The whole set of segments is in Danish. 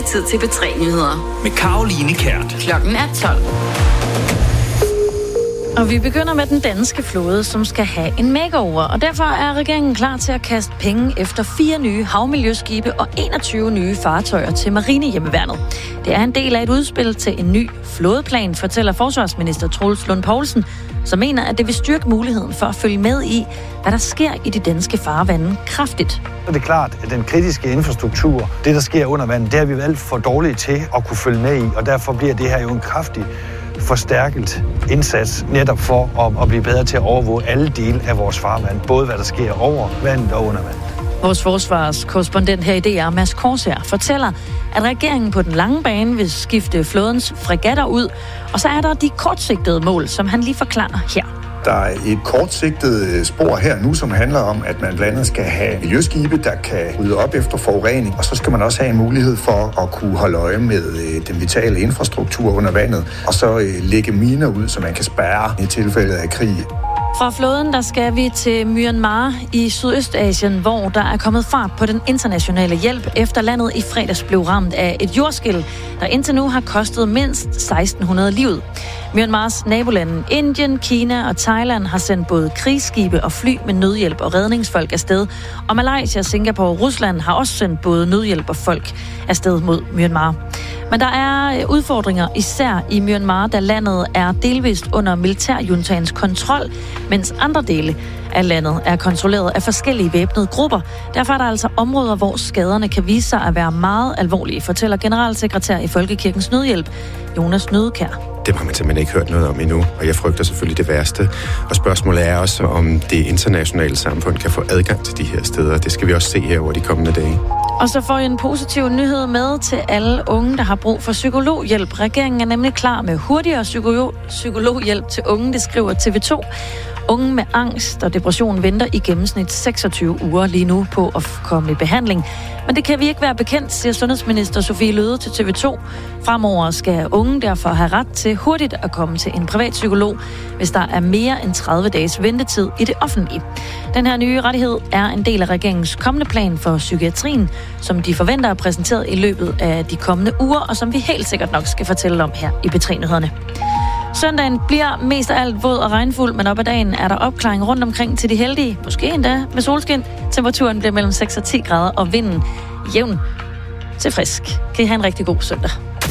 det tid til B3-nyheder. Med Caroline Kjært. Klokken er 12. Og vi begynder med den danske flåde, som skal have en makeover. Og derfor er regeringen klar til at kaste penge efter 4 nye havmiljøskibe og 21 nye fartøjer til Marinehjemmeværnet. Det er en del af et udspil til en ny flådeplan, fortæller forsvarsminister Troels Lund Poulsen, som mener, at det vil styrke muligheden for at følge med i, hvad der sker i de danske farvande kraftigt. Så det er klart, at den kritiske infrastruktur, det der sker under vandet, det har vi alt for dårligt til at kunne følge med i, og derfor bliver det her jo en kraftig forstærket indsats netop for at blive bedre til at overvåge alle dele af vores farvand, både hvad der sker over vandet og under vandet. Vores forsvarskorrespondent her i DR, Mads Korsær, fortæller, at regeringen på den lange bane vil skifte flådens fregatter ud, og så er der de kortsigtede mål, som han lige forklarer her. Der er et kortsigtet spor her nu, som handler om, at man blandt andet skal have miljøskibe, der kan rydde op efter forurening, og så skal man også have en mulighed for at kunne holde øje med den vitale infrastruktur under vandet, og så lægge miner ud, så man kan spærre i tilfælde af krig. Fra flåden, der skal vi til Myanmar i Sydøstasien, hvor der er kommet fart på den internationale hjælp, efter landet i fredags blev ramt af et jordskælv, der indtil nu har kostet mindst 1600 livet. Myanmars nabolande Indien, Kina og Thailand har sendt både krigsskibe og fly med nødhjælp og redningsfolk afsted, og Malaysia, Singapore og Rusland har også sendt både nødhjælp og folk afsted mod Myanmar. Men der er udfordringer især i Myanmar, da landet er delvist under militærjuntagens kontrol, mens andre dele af landet er kontrolleret af forskellige væbnede grupper. Derfor er der altså områder, hvor skaderne kan vise sig at være meget alvorlige, fortæller generalsekretær i Folkekirkens Nødhjælp, Jonas Nødekær. Det har man simpelthen ikke hørt noget om endnu, og jeg frygter selvfølgelig det værste. Og spørgsmålet er også, om det internationale samfund kan få adgang til de her steder. Det skal vi også se her over de kommende dage. Og så får jeg en positiv nyhed med til alle unge, der har brug for psykologhjælp. Regeringen er nemlig klar med hurtigere psykologhjælp til unge, det skriver TV2. Unge med angst og depression venter i gennemsnit 26 uger lige nu på at komme i behandling. Men det kan vi ikke være bekendt, siger sundhedsminister Sofie Løhde til TV2. Fremover skal unge derfor have ret til hurtigt at komme til en privat psykolog, hvis der er mere end 30 dages ventetid i det offentlige. Den her nye rettighed er en del af regeringens kommende plan for psykiatrien, som de forventer at præsentere i løbet af de kommende uger, og som vi helt sikkert nok skal fortælle om her i B3-nyhederne. Søndagen bliver mest af alt våd og regnfuld, men op ad dagen er der opklaring rundt omkring til de heldige. Måske endda med solskin. Temperaturen bliver mellem 6 og 10 grader, og vinden jævn til frisk. Kan I have en rigtig god søndag.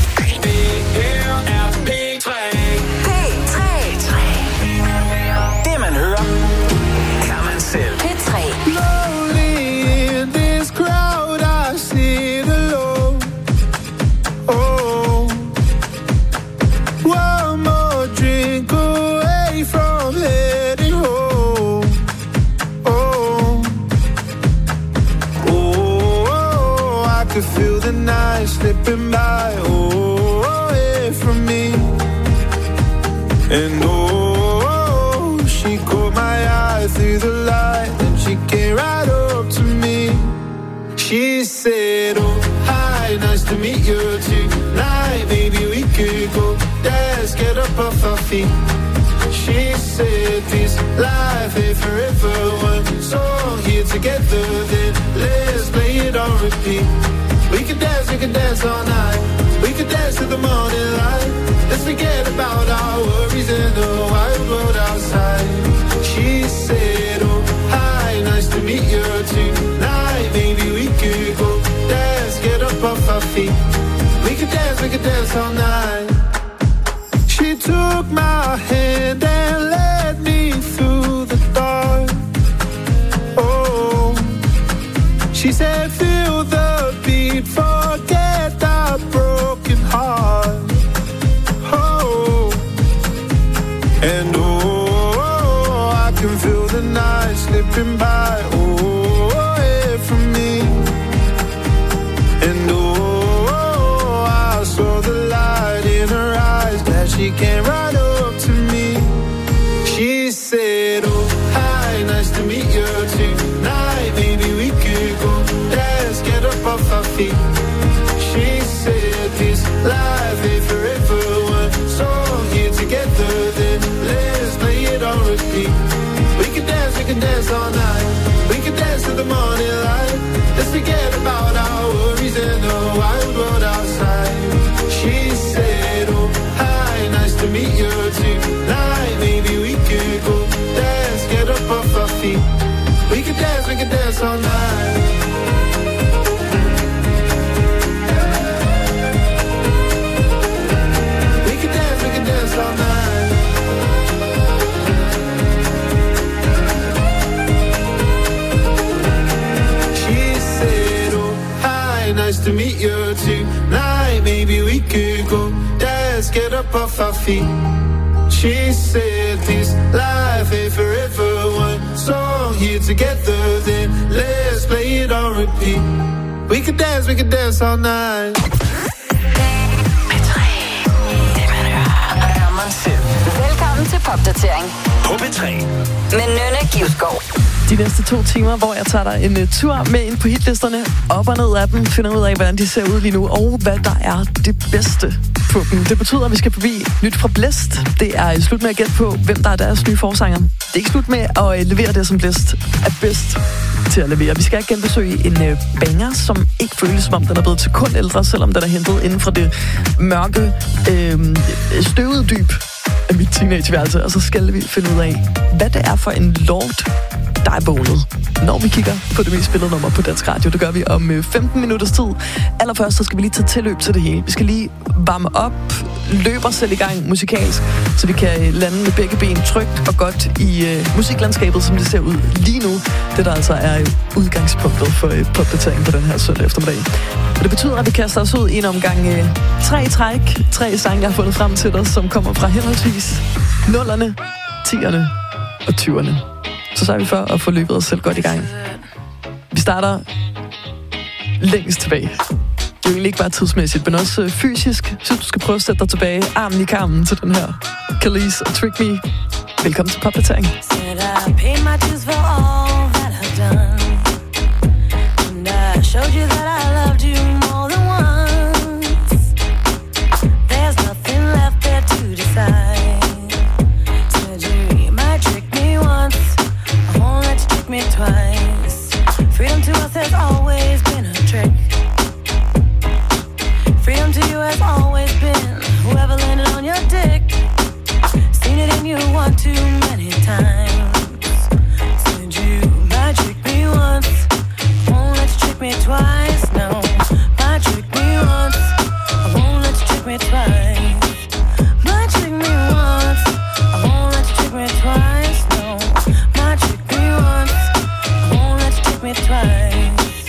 Det man hører, kan man selv. P3. Feel the night slipping by, away from me. And she caught my eye through the light, and she came right up to me. She said, oh, hi, nice to meet you tonight. Maybe we could go dance, get up off our feet. She said, this life ain't forever. One song here together, then let's play it on repeat. We can dance all night. We can dance to the morning light. Let's forget about our worries in the wide world outside. She said, oh, hi, nice to meet you tonight. Maybe we could go dance, get up off our feet. We can dance all night. She took my hand and led me through the dark. Oh, she said, feel the beat, forget that broken heart. Oh, and I can feel the night slipping by, away from me. And I saw the light in her eyes, that she came right up to me. She said, oh, hi, nice to meet you tonight. Maybe we could go dance, get up off our feet. She said, this life ain't forever. One song here together, then let's play it on repeat. We can dance all night. We can dance to the morning light. Let's forget about our worries and the wild world outside. feet. She said this life ain't forever. One song here together, then let's play it on repeat. We could dance all night. Velkommen til Popdatering På P3 med Nynne Givskov. De næste 2 timer, hvor jeg tager dig en tur med ind på hitlisterne, op og ned af dem, finder ud af, hvordan de ser ud lige nu, og hvad der er det bedste på dem. Det betyder, at vi skal forbi nyt fra Blæst. Det er slut med at gætte på, hvem der er deres nye forsanger. Det er ikke slut med at levere det, som Blæst er bedst til at levere. Vi skal ikke genbesøge en banger, som ikke føles som om den er blevet til kun ældre, selvom den er hentet inden fra det mørke, støvede dyb af mit teenageværelse. Og så skal vi finde ud af, hvad det er for en lord, der er vågnet, når vi kigger på det mest spillede nummer på Dansk Radio. Det gør vi om 15 minutters tid. Allerførst så skal vi lige tage tilløb til det hele. Vi skal lige varme op, løbe os selv i gang musikalsk, så vi kan lande med begge ben trygt og godt i musiklandskabet, som det ser ud lige nu. Det der altså er udgangspunktet for popdatering på den her søndag eftermiddag. Og det betyder, at vi kaster os ud i en omgang 3 træk. 3 sange, jeg har fundet frem til dig, som kommer fra henholdsvis 0'erne, 10'erne og 20'erne. Så sørger vi for at få løbet os selv godt i gang. Vi starter længst tilbage. Det er jo egentlig ikke bare tidsmæssigt, men også fysisk. Så du skal prøve at sætte dig tilbage, armen i karmen til den her Khalees og Trick Me. Velkommen til Popdatering. Me twice. Freedom to us has always been a trick. Freedom to you has always been whoever landed on your dick. Seen it in you one too many times. Said you might trick me once, won't let you trick me twice. No, might trick me once, I won't let you trick me twice. Might trick me once, I won't let you trick me twice. No, might trick me once, me twice.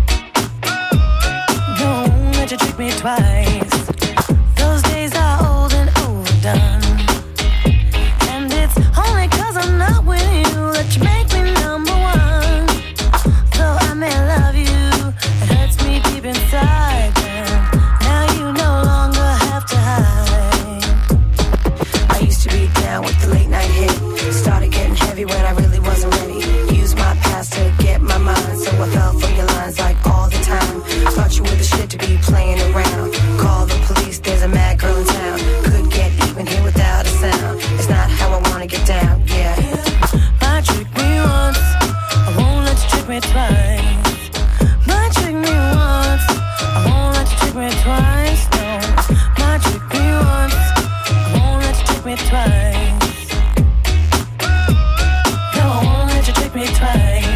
Don't let you trick me twice. Those days are old and overdone, and it's only 'cause I'm not with you that you make me number one. Though I may love you, it hurts me deep inside. Now you no longer have to hide. I used to be down with the late night hit. Started getting heavy when I really wasn't ready. Used my past to get my mind, so I fell for your lines like all the time. Thought you were the shit to be playing around. Call the police, there's a mad girl in town. Could get even here without a sound. It's not how I wanna get down, yeah. Might trick me once, I won't let you trick me twice. Might trick me once, I won't let you trick me twice. No, might trick me once, I won't let you trick me twice. No, I won't let you trick me twice.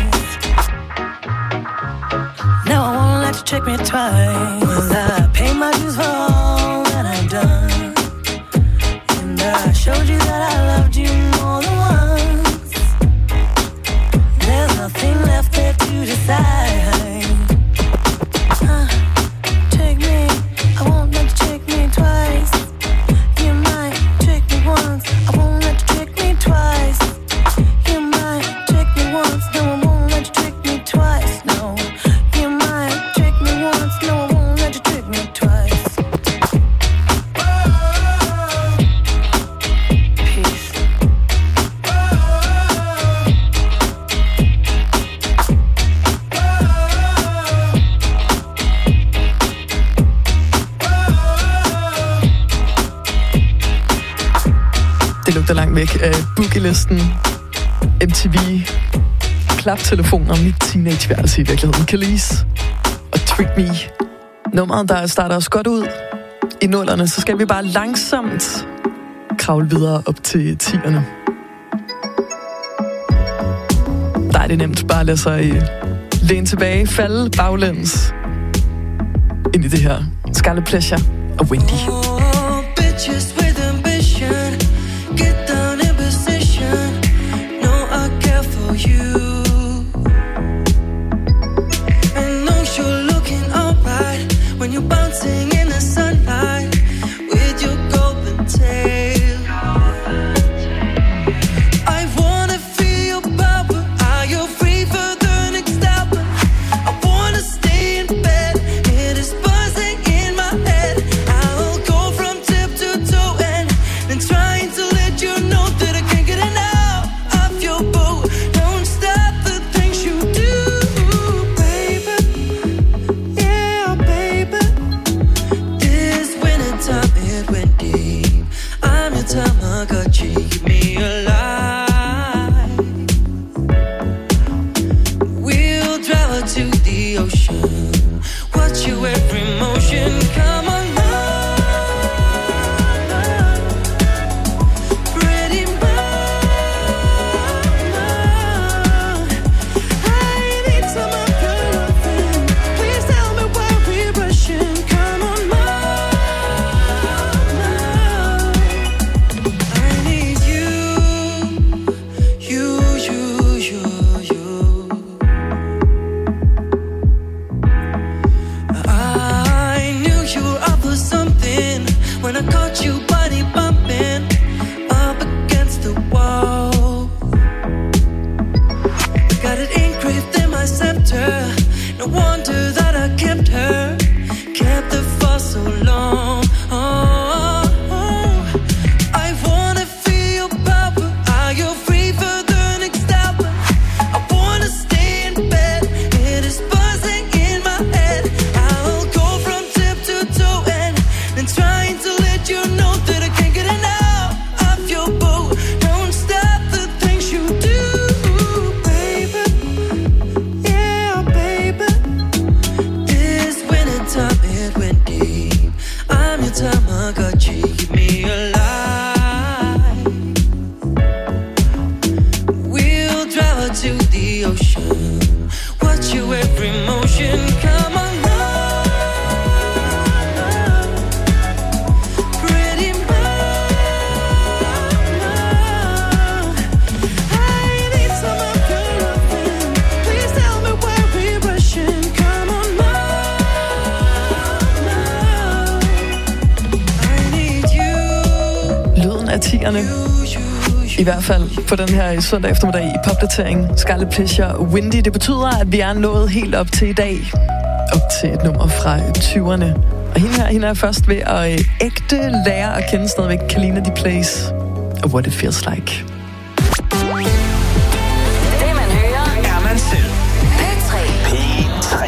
No, I won't let you trick me twice. Well, I pay my dues for all that I've done, and I showed you that I loved you more than once. There's nothing left there to decide. Trick me, I won't let you trick me twice. You might trick me once, I won't let you trick me twice. You might trick me once, no, I won't let you trick me twice. No, you might trick me once, no, I won't let you trick me twice. Peace. Det lugter langt væk af boogie-listen, MTV, klaptelefoner, mit teenageværelse i virkeligheden. Khalees og Trick Me. Nummeret, der starter os godt ud i 0'erne, så skal vi bare langsomt kravle videre op til 10'erne. Der er det nemt bare at lade sig læne tilbage, falde baglæns ind i det her Scarlet Pleasure og Wendy. Bitches with ambition, get down in position. No, I care for you. And no, you're looking alright when you're bouncing in the sunlight with your golden tail. No wonder that I kept her, kept her for so long. I wanna feel your power. Are you free for the next hour? I wanna stay in bed. It is buzzing in my head. I'll go from tip to toe and trying to let you know that I can't get enough of your boat. Don't stop the things you do, baby. Yeah, baby. This winter time it went deep. I'm your Tamagotchi, keep me alive. We'll drive her to the ocean, watch your every motion. Come on now, pretty mama. I need some of your loving. Please tell me where we're rushing. Come on now, I need you. Lyden af 10'erne. I hvert fald på den her søndag eftermiddag i popdatering. Scarlet Pleasure, Windy. Det betyder, at vi er nået helt op til i dag. Op til et nummer fra 20'erne. Og hende er først ved at ægte lære at kende stadigvæk Kalina The Place og What It Feels Like. Det man hører, Er man selv. P3. P3.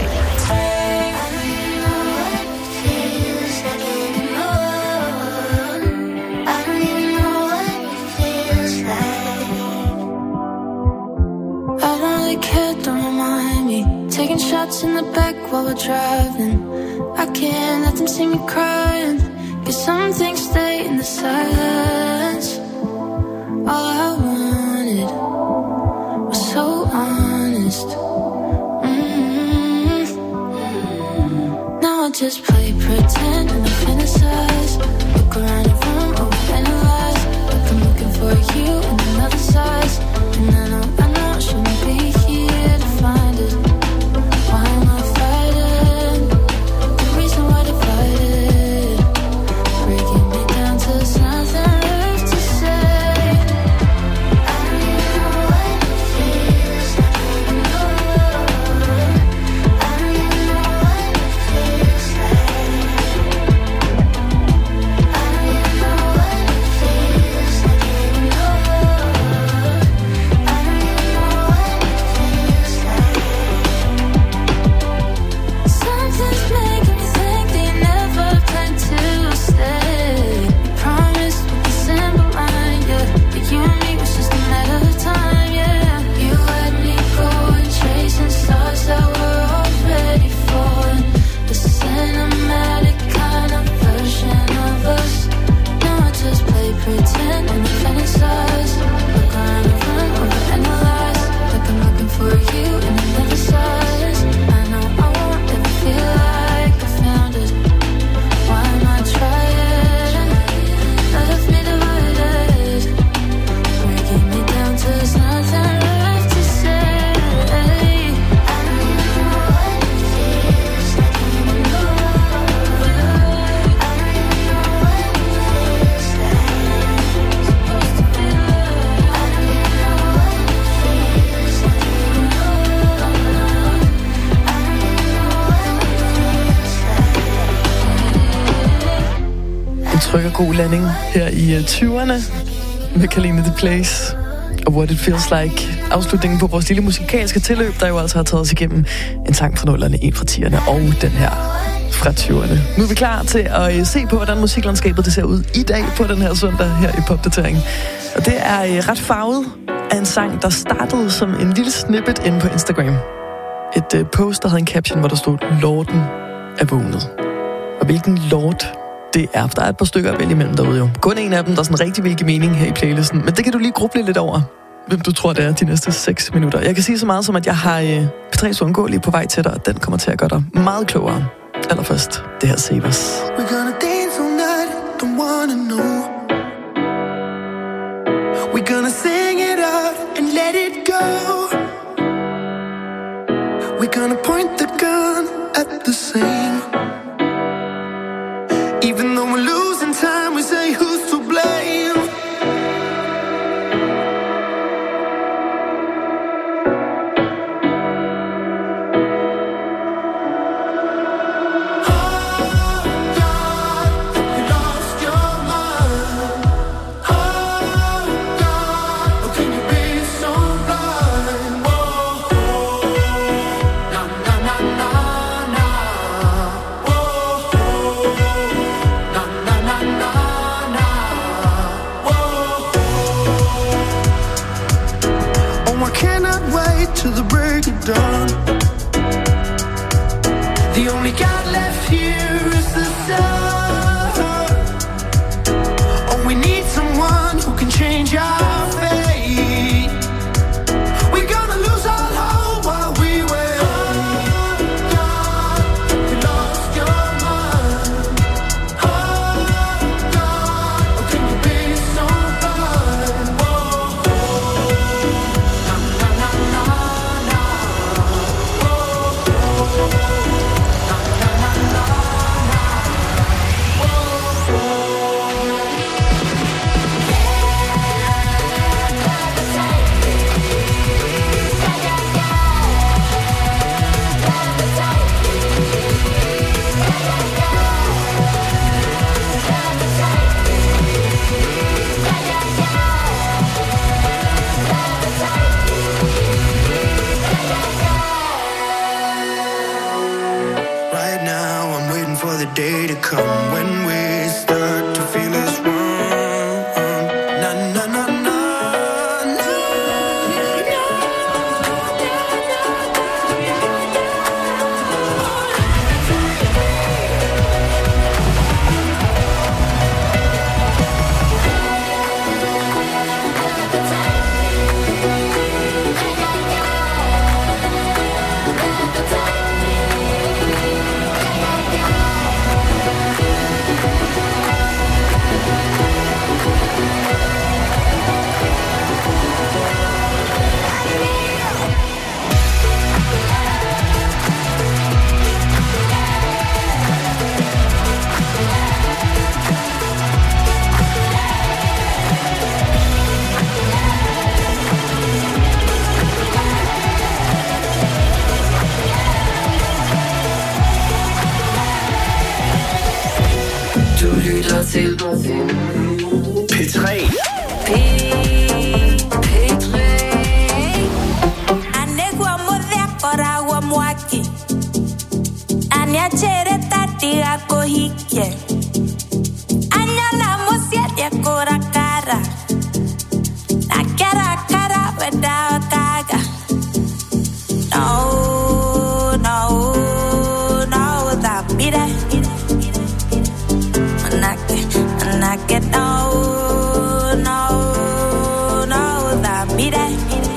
I don't really care, don't remind me. Taking shots in the back while we're driving. I can't let them see me crying. Cause some things stay in the silence. All I wanted was so honest. Now I just play pretend and I fantasize. Look around the room, overanalyze. Like I'm looking for you in another size. And I know I shouldn't be here to find it. Why am I fighting? The reason why divided, breaking me down to there's nothing left to say. I don't know what it feels like anymore. I don't know what it feels like. I don't know what it feels like anymore. Something's making me think they never planned to stay. You promised with a simple line, yeah, that you and me was just a matter of time, yeah. You let me go and chasing stars that were already falling. The cinematic kind of version of us. Now I just play pretend and I fantasize. Look around the room, overanalyze. Like I'm looking for you in another size. I know I won't ever feel like I found it. Why am I trying? Left me divided, breaking me down to there's nothing left to say. I don't know what it feels like anymore. I don't know what it feels like. I don't know what it feels like En tryg og god landing her i 20'erne med Kalina The Place og What It Feels Like. Afslutningen på vores lille musikalske tilløb, der jo altså har taget os igennem en sang fra 0'erne, en fra 10'erne og den her fra 20'erne. Nu er vi klar til at se på, hvordan musiklandskabet det ser ud i dag på den her søndag her i popdateringen. Og det er ret farvet af en sang, der startede som en lille snippet inde på Instagram. Et post, der havde en caption, hvor der stod, Lorden er vågnet. Og hvilken lord det er, der er et par stykker at vælge imellem derude jo. Kun en af dem, der sådan rigtig vil give mening her i playlisten. Men det kan du lige gruble lidt over, hvem du tror, det er de næste 6 minutter. Jeg kan sige så meget som, at jeg har P3's Uundgåelige på vej til dig, og den kommer til at gøre dig meget klogere. Allerførst, det her Save Us. We're gonna dance all night, don't wanna know. We're gonna sing it out and let it go. We're gonna point the gun at the same. Even though we're losing time, we say who's to blame. till the break of dawn. The only God left here is the sun. Oh, we need someone who can change our fate. We're gonna lose all hope while we wait. Oh, God, you lost your mind. Oh, God, how can you be so blind? Oh, na na na na na. Oh, na na na na na. Right now, I'm waiting for the day to come when we start to feel it's wrong. Na na na na na. Du lytter til P3. P3. Anegua modekora wa mwaki. Anya chere tatiga kohike. Anya la mosiete kora cara. Na cara cara without kaga. No, no, no, that be that. And I get no, no, no, that be that.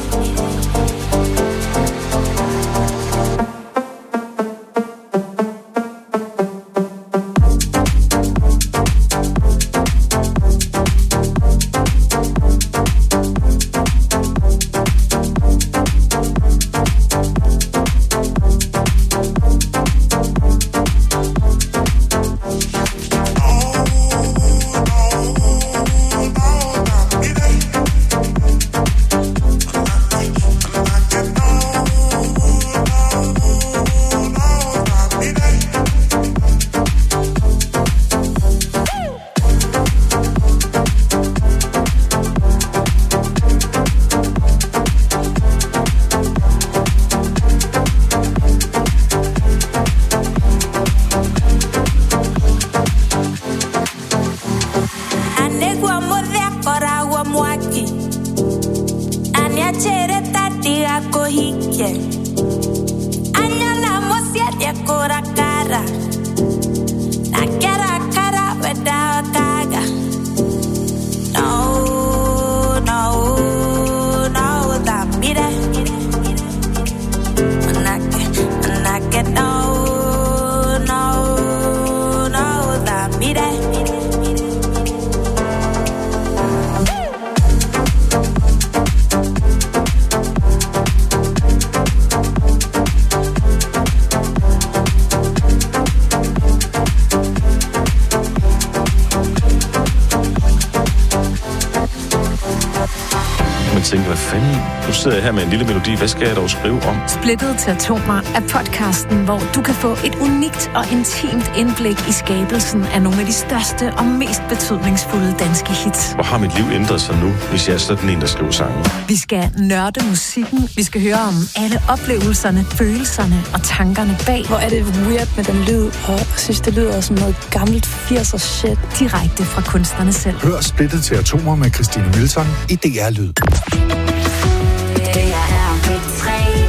Tænker, hvad fanden? Nu sidder jeg her med en lille melodi. Hvad skal jeg dog skrive om? Splittet til atomer er podcasten, hvor du kan få et unikt og intimt indblik i skabelsen af nogle af de største og mest betydningsfulde danske hits. Hvor har mit liv ændret sig nu, hvis jeg er sådan en, der skriver sange? Vi skal nørde musikken. Vi skal høre om alle oplevelserne, følelserne og tankerne bag. Hvor er det weird med den lyd, og jeg synes, det lyder som noget gammelt 80'er shit. Direkte fra kunstnerne selv. Hør Splittet til atomer med Christine Milton i DR Lyd. Det er P3.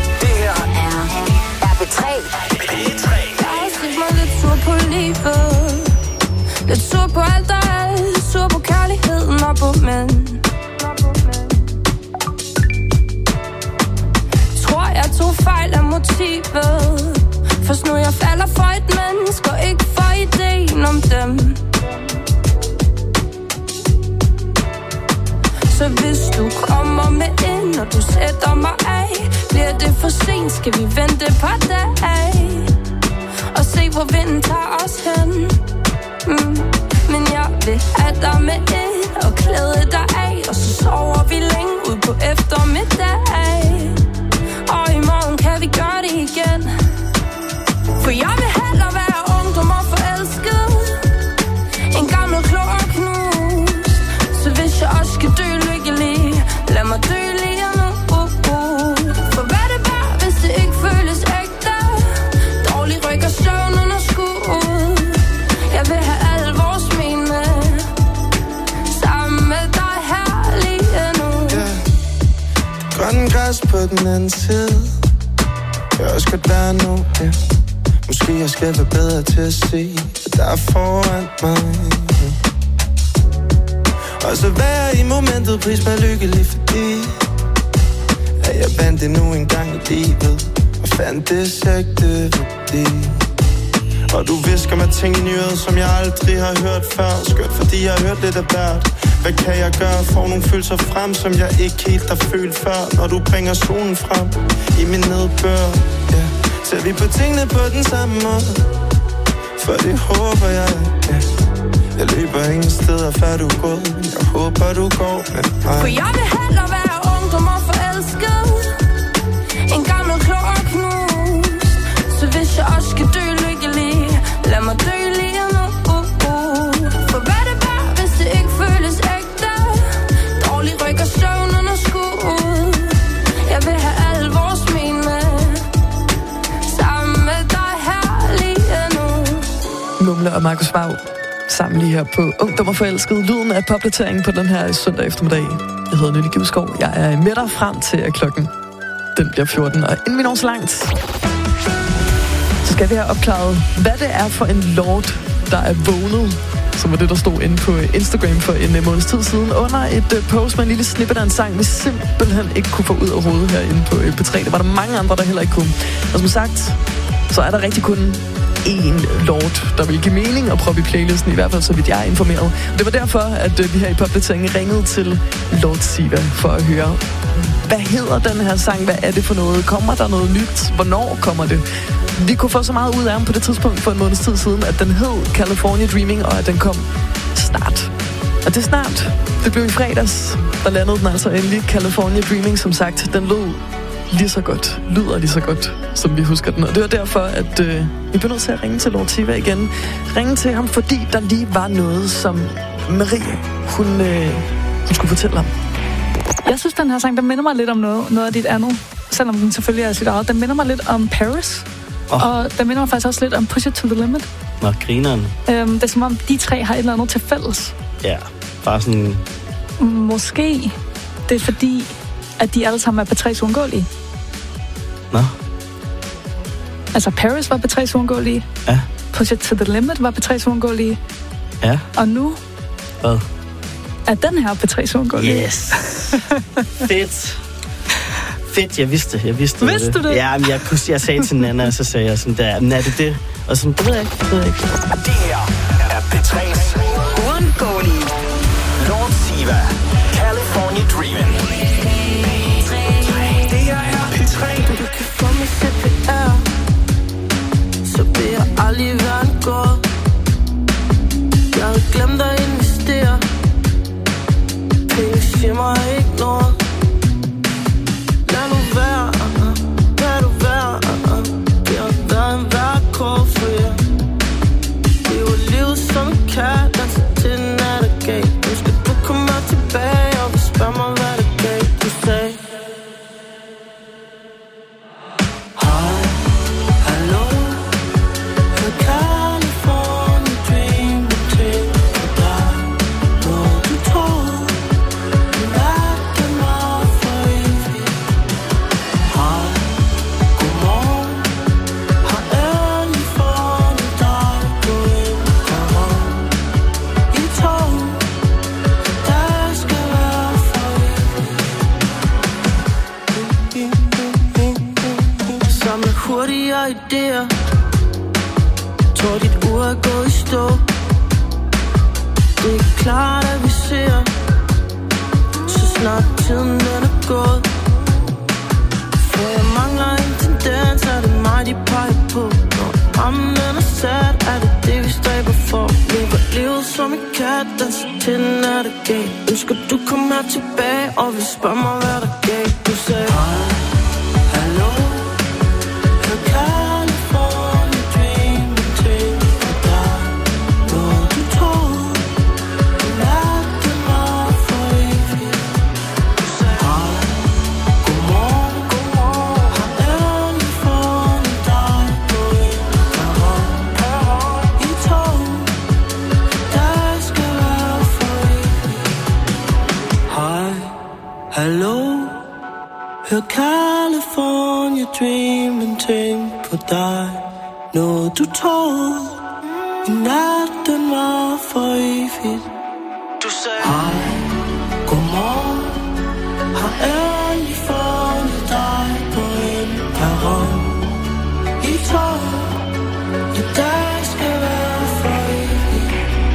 Lidt sur på alt der er, sur på kærligheden og på mænd. Tror jeg tog fejl af motivet. Først nu jeg falder for et menneske og ikke for ideen om dem. Så hvis du kommer med ind, og du sætter mig af, bliver det for sent, skal vi vente et par dage og se hvor vinden tager os hen. Men jeg vil have dig med ind og klæde dig af, og så sover vi længe ud på eftermiddag. Og i morgen kan vi gøre det igen. For jeg vil hellere være ungdom og forelsket en gammel klog og knust. Så hvis jeg også skal dø lykkelig, lad mig dø lige nu. For hvad det var, hvis det ikke føles ægte? Dårlig ryg og søvnen og skud. Jeg vil have alle vores mine sammen med dig her lige nu. Grønne græs på den anden side. Jeg også godt være nu, ja. Måske jeg skal være bedre til at se, der er foran mig. Og så være i momentet, pris mig lykkelig, fordi at jeg vandt det nu en gang i livet og fandt det sægte værdi. Og du visker mig ting i nyheder, som jeg aldrig har hørt før. Skørt, fordi jeg har hørt lidt af hvert. Hvad kan jeg gøre? Får nogle følelser frem, som jeg ikke helt har følt før. Når du bringer solen frem i min nedbør, yeah. Ser vi på tingene på den samme måde, for det håber jeg, yeah. Jeg løber ingen steder før du er gået, men jeg håber du går med mig. For jeg vil hellere være ungdom og forelsket en gammel klog og knust. Så hvis jeg også skal dø lykkelig, lad mig dø lige nu. For hvad det var, hvis det ikke føles ægte? Dårlig ryg og søvnen og skud. Jeg vil have alle vores mine sammen med dig her lige nu. Mumle og Markus Vag sammen lige her på Ungdom og Forelsket. Lyden af popdateringen på den her søndag eftermiddag. Jeg hedder Nynne Givskov. Jeg er med dig frem til, at klokken den bliver 14. Og inden vi når så langt, så skal vi have opklaret, hvad det er for en lord, der er vågnet, som var det, der stod inde på Instagram for en måneds tid siden, under et post med en lille snippet af en sang, vi simpelthen ikke kunne få ud af hovedet herinde på P3. Der var der mange andre, der heller ikke kunne. Og som sagt, så er der rigtig kun en lord, der vil give mening og proppe i playlisten, i hvert fald så vidt jeg er informeret. Og det var derfor, at vi her i popdateringen ringede til Lord Siva for at høre, hvad hedder den her sang? Hvad er det for noget? Kommer der noget nyt? Hvornår kommer det? Vi kunne få så meget ud af ham på det tidspunkt for en måneds tid siden, at den hed California Dreaming, og at den kom snart. Og det er snart. Det blev i fredags. Der landede den altså endelig. California Dreaming, som sagt, den lyder lige så godt, som vi husker den. Og det var derfor, at vi blev nødt til at ringe til Lord Siva igen. Ringe til ham, fordi der lige var noget, som Marie, hun skulle fortælle ham. Jeg synes, den her sang, der minder mig lidt om noget af dit andet. Selvom den selvfølgelig er sit eget. Den minder mig lidt om Paris. Og den minder mig faktisk også lidt om Push It To The Limit. Nå, grineren. Det er som om, de tre har et eller andet til fælles. Ja, bare sådan... Måske det er fordi, at de alle sammen er P3's uundgåelige. Nå. Altså, Paris var P3's uundgåelige. Ja. Push It To The Limit var P3's uundgåelige. Ja. Og nu... Hvad? Er den her P3's uundgåelige. Yes. Fedt, jeg vidste Vidste du det? Ja, men jeg sagde til Nana, og så sagde jeg sådan der, men er det det? Og sådan, det ved jeg ikke. Det her er P3's uundgåelige Lord Siva, California Dreaming. Det her er P3. Du kan få mig CPR, så vil jeg aldrig være en gård. Jeg havde glemt at investere. Penge siger mig ikke noget. Lad nu være, lad du være. Det har været en værkår for jer. Det var livet som en kat, danser til den er der gav. Nu skal du komme tilbage og spørge mig, hvad det hurtigere idéer. Tror dit ur er gået i stå. Det er klart at vi ser, så snart tiden den er gået. For jeg mangler en tendens, er det mig de peger på. Når rammen den er sat, er det det vi stræber for. Lever livet som en kat, danser til den er det galt. Ønsker du kommer her tilbage, og vil spørge mig hvad der galt. Du sagde hej, hallo, hør California dreaming til dig. Når du tror natten var for evigt. Du sagde hej, godmorgen, godmorgen. Har endelig fundet dig på en perron i tog. Der skal være for evigt. Hej, hallo, hør California dreaming ting på dig. Noget du tog i natten var for evigt. Du sagde hej, godmorgen. Har endelig fundet dig på en perron i tog. I dag skal være for evigt.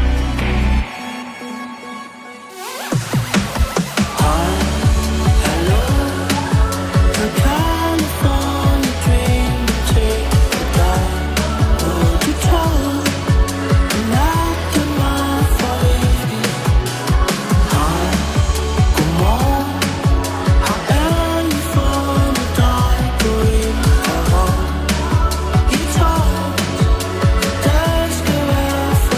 Hej, hallo, hør California dreaming ting på dig. Noget du tog i natten var for evigt. Hej, godmorgen. Har endelig fundet dig på en perron i tog. Der skal være for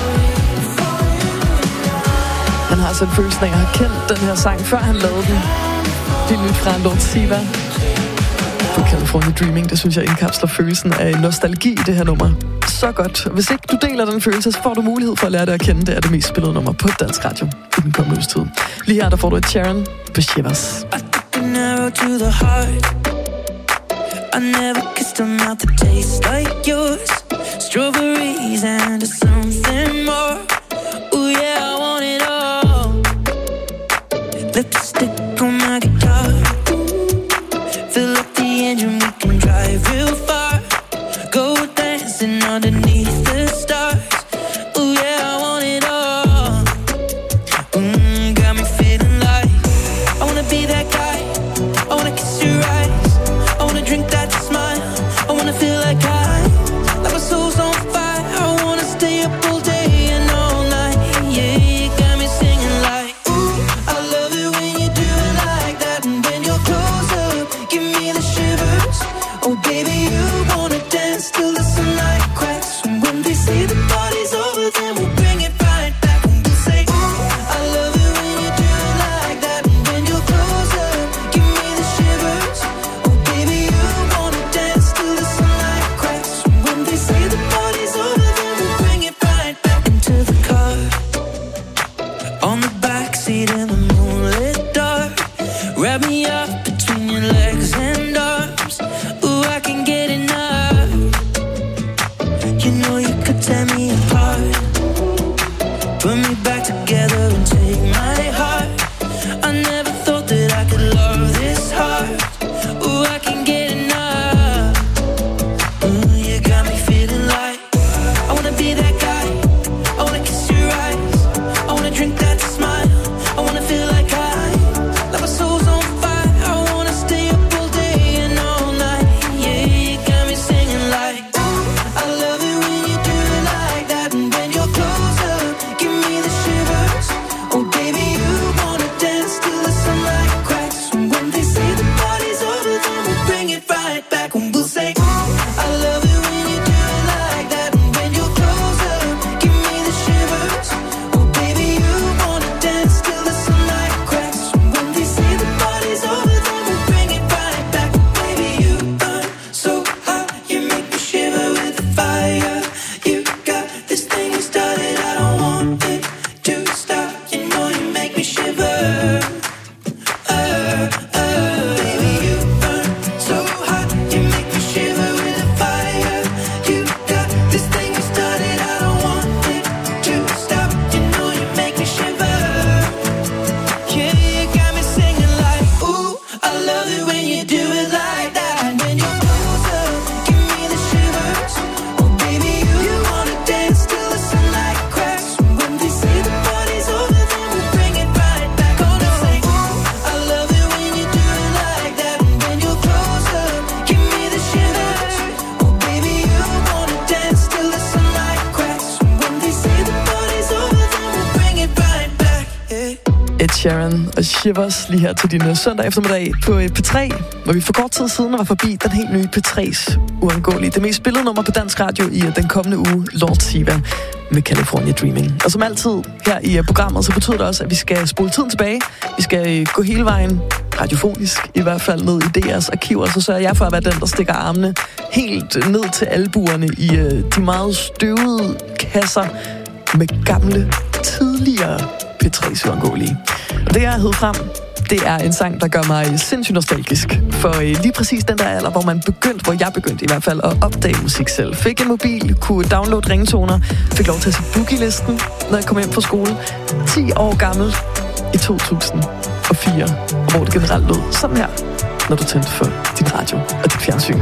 evigt. Han har sådan følelsen af at have kendt den her sang, før han lavede den. Det er nyt fra Lord Siva på California Dreaming. Det synes jeg indkapsler følelsen af nostalgi i det her nummer. Så godt. Hvis ikke du deler den følelse, så får du mulighed for at lære det at kende. Det er det mest spillede nummer på Dansk Radio i den kommende uges tid. Lige her, der får du et Sharon på Shivers. An arrow to the heart. I never kissed a mouth that tastes like yours. Strawberries and something more. Ooh yeah, I want it all. Lipstick on my guitar. Fill up the engine, we can drive real far. Go dancing underneath the stars. Ooh yeah, I want it all. Got me feeling like I wanna be that guy. I wanna kiss your eyes. I wanna drink that smile. I wanna feel like like my soul's on fire. I wanna stay up all day and all night. Yeah, you got me singing like, ooh, I love it when you do it like that. And when you're close up, give me the shivers. Oh baby, you wanna dance till the sunlight cracks. And when they say the party's over, then we'll bring it right back. And we'll say, ooh, I love it when you do it like that. And when you're close up, give me the shivers. Oh baby, you wanna dance till the sunlight cracks. And when they say the party's over, then we'll bring it right back into the car. On the backseat in the moonlit dark. Wrap me up between your legs and arms. Ooh, I can get enough. You know you could tear me apart. Put me back together and take my heart. I never thought that I could love this hard. Ooh, I can get enough. Ooh, you got me feeling like I wanna be that guy. I wanna kiss your eyes. I wanna drink that smile. I wanna feel like my soul's on fire. I wanna stay up all day Sheeran og Shivers lige her til din søndag eftermiddag på P3, hvor vi for kort tid siden var forbi den helt nye P3's Uundgåelige. Det mest spillede nummer på dansk radio i den kommende uge, Lord Siva med California Dreaming. Og som altid her i programmet, så betyder det også, at vi skal spole tiden tilbage. Vi skal gå hele vejen, radiofonisk i hvert fald, ned i DR's arkiver, så sørger jeg for at være den, der stikker armene helt ned til albuerne i de meget støvede kasser med gamle, tidligere P3's Uundgåelige. Og det, jeg har hed frem, det er en sang, der gør mig sindssygt nostalgisk. For lige præcis den der alder, hvor jeg begyndte i hvert fald at opdage musik selv. Fik en mobil, kunne downloade ringetoner, fik lov til at se Boogie-listen, når jeg kom hjem fra skole. 10 år gammel i 2004, hvor det generelt lød sådan her, når du tændte for din radio og dit fjernsyn.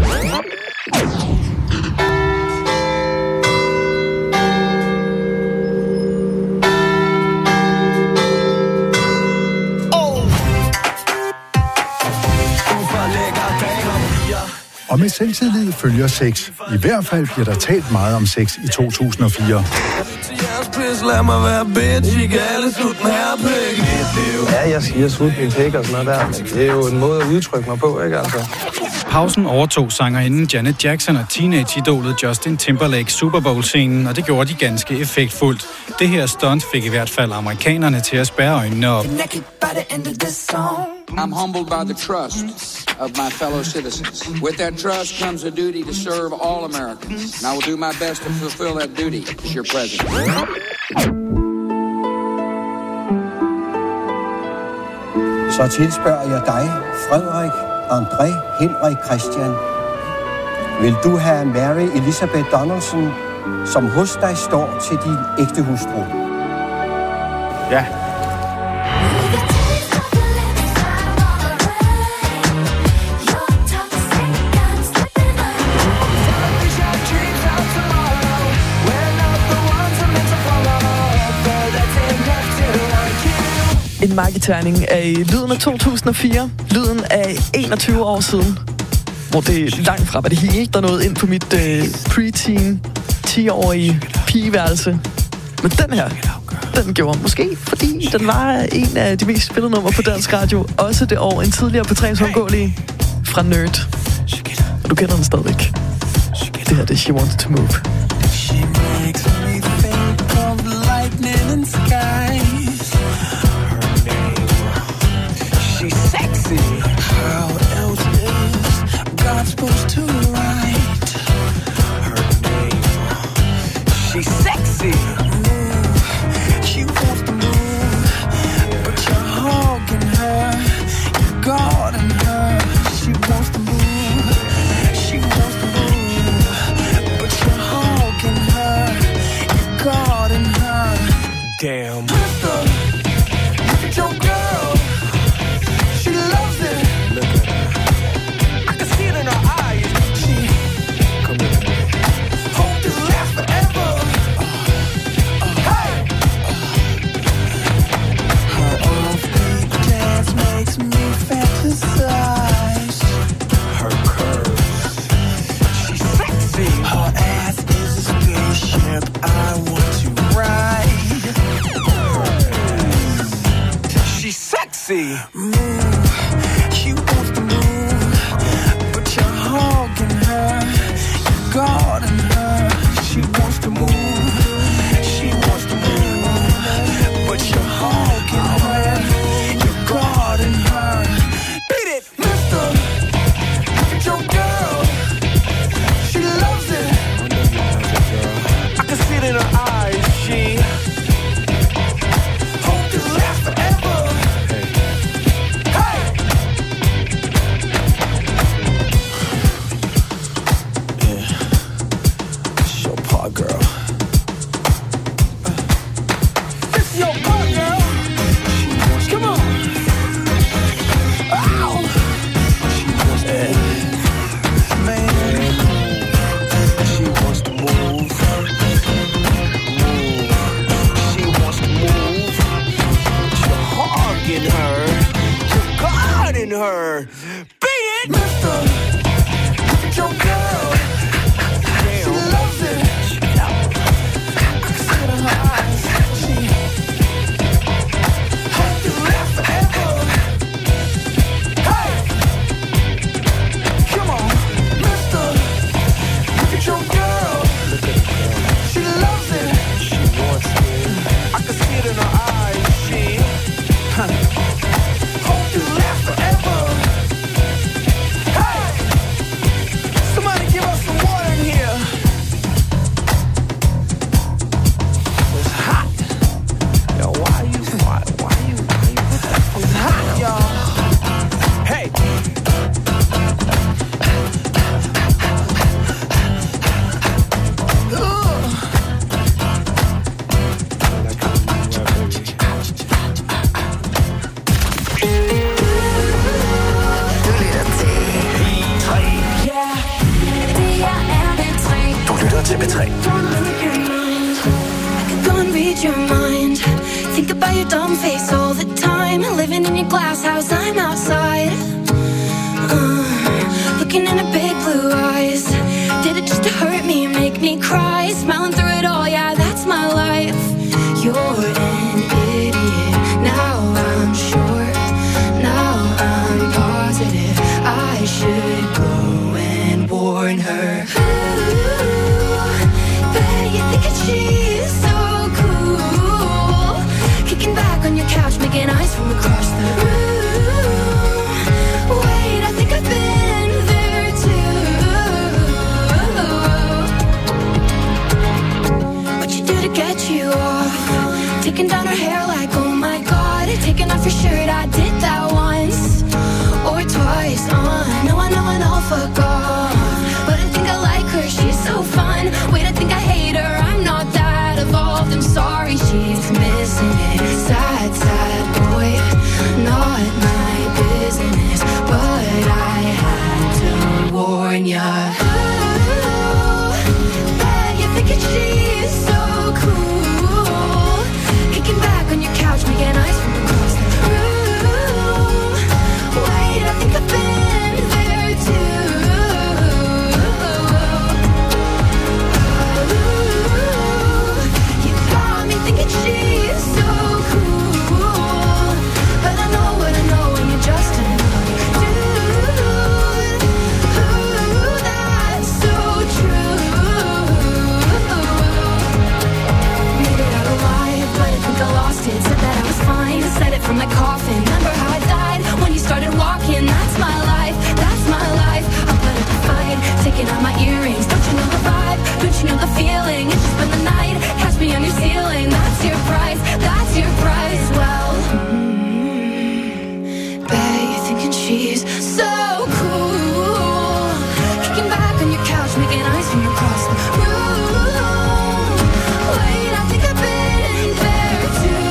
Og med selvtillid følger sex. I hvert fald bliver der talt meget om sex i 2004. Ja, jeg siger sut min pæk og sådan noget der, men det er jo en måde at udtrykke mig på, ikke altså? Pausen overtog sangerinden Janet Jackson og teenage-idolet Justin Timberlake Super Bowl-scenen, og det gjorde de ganske effektfuldt. Det her stunt fik i hvert fald amerikanerne til at spærre øjnene op. I'm humbled by the trust of my fellow citizens. With that trust comes a duty to serve all Americans, and I will do my best to fulfill that duty as your president. Så tilspørger jeg dig, Frederik, André, Henrik, Christian. Vil du have Mary Elizabeth Donaldson, som hos dig står til din ægte hustru? Ja. En marketerning af lyden af 2004, lyden af 21 år siden, hvor det langt fra var det hele, der nåede ind på mit preteen, 10-årige pigeværelse. Men den her, den gjorde måske, fordi den var en af de mest spillede numre på dansk radio, også det år en tidligere P3's Uundgåelige fra Nerd. Og du kender den stadigvæk. Det her, det er She Wants to Move. She makes me think of lightning and skies. She's sexy. How else is God supposed to write her name? She's sexy. She wants to move, but you're hogging her. You're guarding her. She wants to move. She wants to move, but you're hogging her. You're guarding her. Damn. Crystal, look at your girl. She loves it. Look at her. I can see it in her eyes. She come here. Hope this lasts forever. Hey. Her offbeat dance makes me fantasize. Her curves, she's sexy. Her ass is a spaceship I want to ride. She's sexy. Move, she wants to move, but you're hogging her, you're guarding her. She wants to move, she wants to move, but you're hogging her, you're guarding her. Beat it, mister, look at your girl, she loves it. I can see it in her eyes, she hope this lasts forever. Hey! Yeah, it's your part, girl. It's your part, girl. Come on. Ow! Yeah. Man, she wants to move. She wants to move. You're hogging her. You're guarding her. Beat it! Mister, look at your girl. She loves it. I can see it in her eyes. She hope this lasts P3. Read your mind. Think about your dumb face all the time. Living in your glass house, I'm outside. Looking in a big blue eyes. Did it just to hurt me, make me cry? Smiling through it all, yeah, that's my life. You're an idiot. Now I'm sure. Now I'm positive. I should go and warn her. Ooh, bet you think it's she's so cool. Kicking back on your couch, making eyes from across the room. Wait, I think I've been there too. What you do to get you off? Taking down her hair like, oh my god. Taking off your shirt, I did that once or twice. I know, fuck off. But I think I like her, she's so fun. Wait, I think I hate her, I'm not that evolved. I'm sorry, she's missing it. Sad, sad boy, not my business. But I had to warn ya. Ooh, bet you think she's so cool. Kicking back on your couch, making eyes from across the room. Wait, I think I've been there too. You got me thinking she's so cool. But I know what I know when you're just another dude. Ooh, that's so true. Made it out alive, but I think I lost it. Said that I was fine, said it from my coffin. Remember how I died when you started walking? That's my life, that's my life. I'll put up a fight, taking out my earrings. Don't you know the vibe? Don't you know the feeling? It's just been the night, catch me on your ceiling. That's your price, that's your price. Well, bet you're thinking she's so cool. Kicking back on your couch, making eyes from across the room. Wait, I think I've been there too.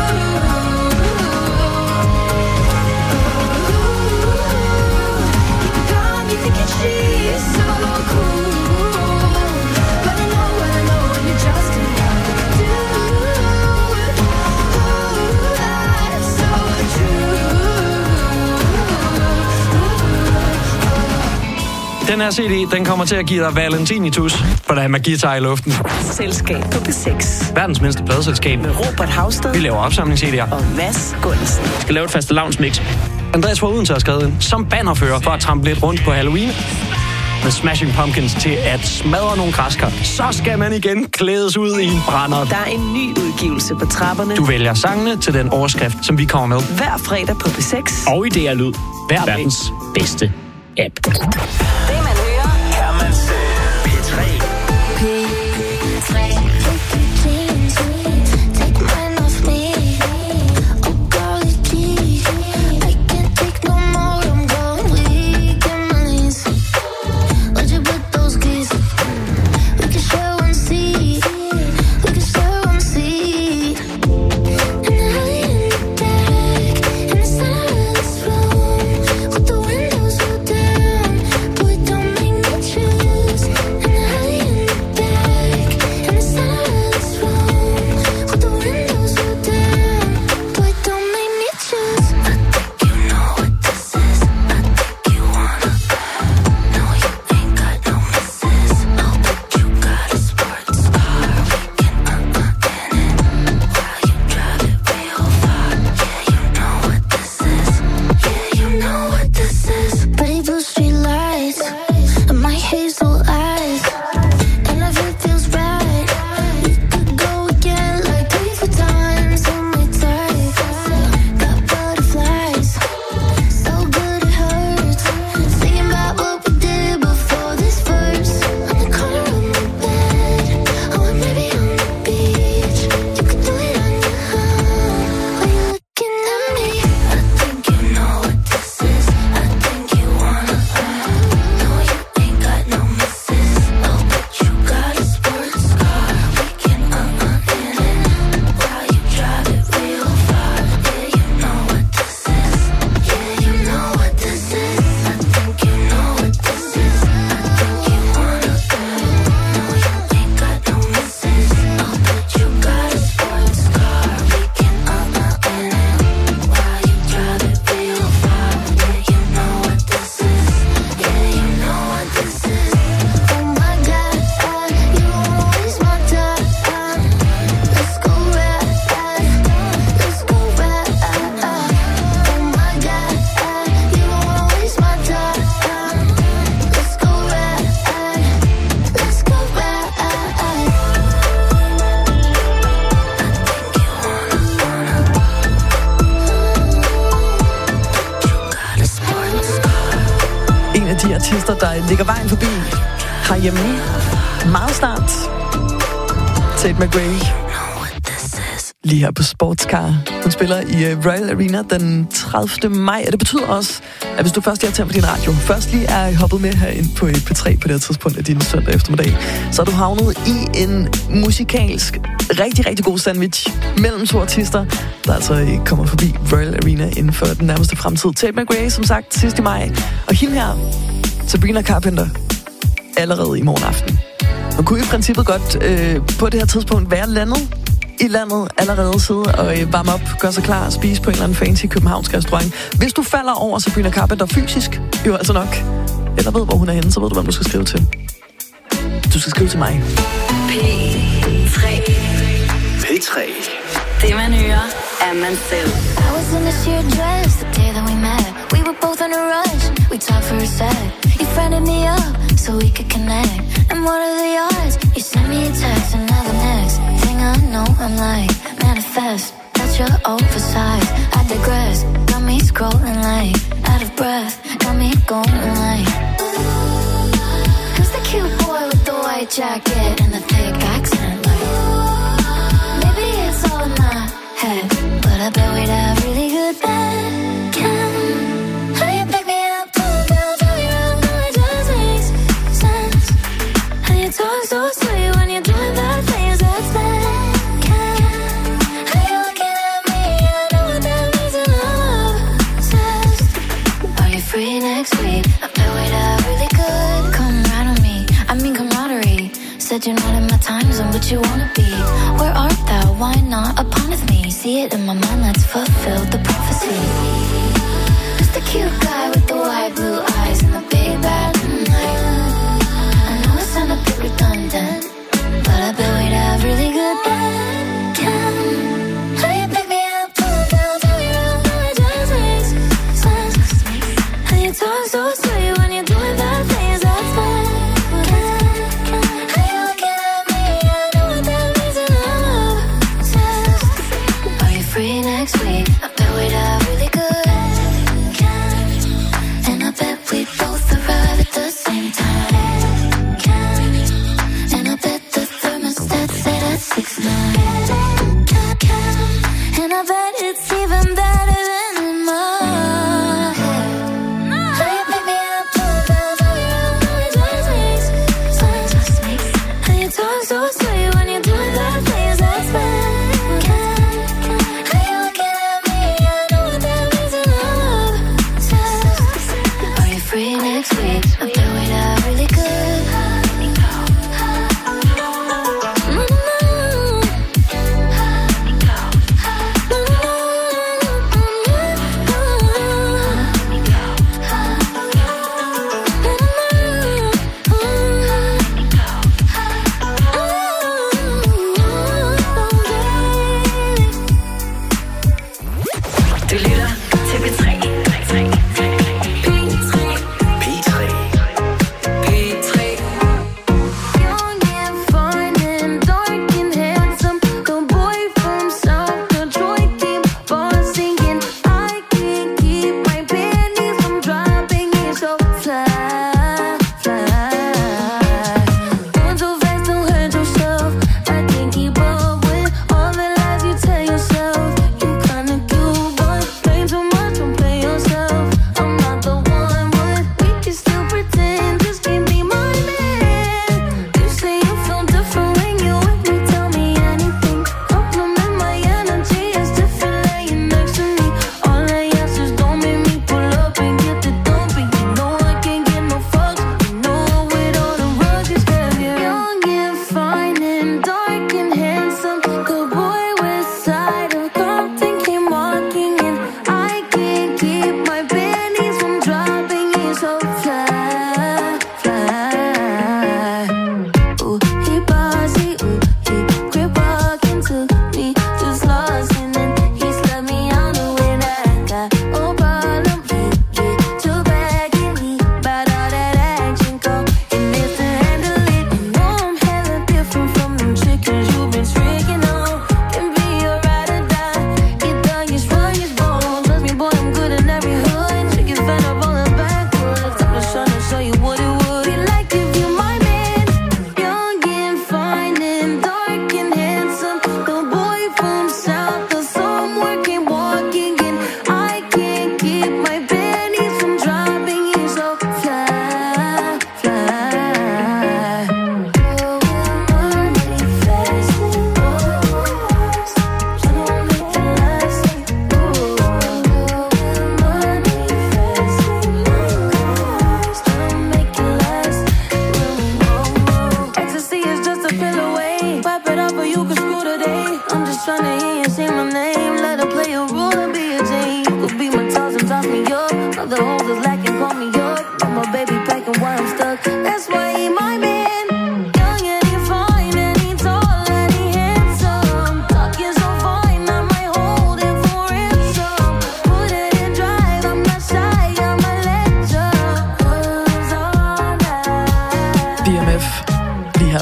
You got me thinking she's so cool. But I know what I know when you're just another dude. Ooh, that's so true. Den her CD, den kommer til at give dig valentinitus, for der er magi i luften. Selskab på P6. Verdens mindste pladeselskab. Med Robert Havsted. Vi laver opsamlings-CD'er. Og Mads Gundersen. Vi skal lave et fastelavnsmix. Andreas fra Odense har skrevet ind som bannerfører for at trampe lidt rundt på Halloween. Med Smashing Pumpkins til at smadre nogle græskar. Så skal man igen klædes ud i en brænder. Der er en ny udgivelse på trapperne. Du vælger sangene til den overskrift, som vi kommer med. Hver fredag på P6. Og i DR Lyd. Verdens bedste app. Det man hører, kan man se. P3. P3. Boy, af de artister, der ligger vejen forbi herhjemme meget snart. Tate McRae. Lige her på Sportscar. Hun spiller i Royal Arena den 30. maj, og det betyder også, at hvis du først lige har tændt på din radio, først lige er hoppet med herinde på P3 på det her tidspunkt af din søndag eftermiddag, så er du havnet i en musikalsk, rigtig, rigtig god sandwich mellem to artister, der altså kommer forbi Royal Arena inden for den nærmeste fremtid. Tate McRae, som sagt, sidst i maj, og hende her, Sabrina Carpenter, allerede i morgen aften. Man kunne i princippet godt på det her tidspunkt være landet i landet, allerede sidde og varme op, gøre sig klar, spise på en eller anden fancy københavnsk restaurant. Hvis du falder over Sabrina Carpenter fysisk, jo altså nok, eller ved, hvor hun er henne, så ved du, hvem du skal skrive til. Du skal skrive til mig. P3. P3. Det man hører, er man selv. I was in a sheer dress the day that we met. We were both in a rush. We talked for a sec. You friended me up so we could connect. And what are the odds? You sent me a text and now the next thing I know I'm like manifest. That's your oversized. I digress. Got me scrolling like out of breath. Got me going like who's the cute boy with the white jacket and the thick accent? Like maybe it's all in my head, but I bet we'd have really good bed. How you pick me up, pull down, turn me around, no, it just makes sense. How you talk so sweet when you're doing bad things, that's bad. How you looking at me, I know what that means and I'm obsessed. Are you free next week? I bet we'd have really good. Come right on me, I mean camaraderie. Said you're not in my time zone, but you wanna be. Where art thou? Why not upon with me? See it in my mind, let's fulfill the prophecy. Who's the cute guy with the white blue eyes and the big bad night? I know it sounds a bit redundant, but I bet we'd have really good bed. How you pick me up, pull down, turn me around, no, it just makes sense. How you talk so sweet when you're doing bad things, that's bad. Free next week, I bet we'd have really good. And I bet we'd both arrive at the same time. And I bet the thermostat set at 6-9. And I bet it's even better than in my head. How you pick me up, pull down, turn me around, no, it just makes sense. How you talk so sweet when you're doing bad things, that's bad. Free next week, I bet we'd have really good. Du lytter til P3. P3.